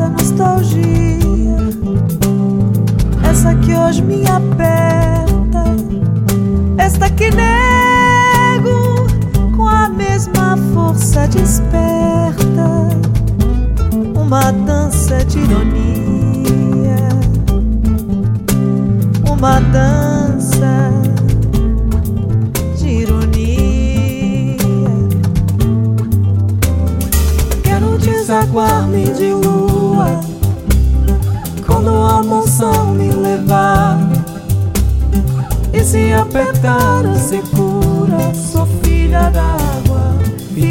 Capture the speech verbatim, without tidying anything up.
da nostalgia, essa que hoje me aperta, esta que nego com a mesma força desperta uma dança de ironia, uma dança de ironia. Quero desaguar-me de lua quando a monção me levar, e se apertar a secura, sou filha da água.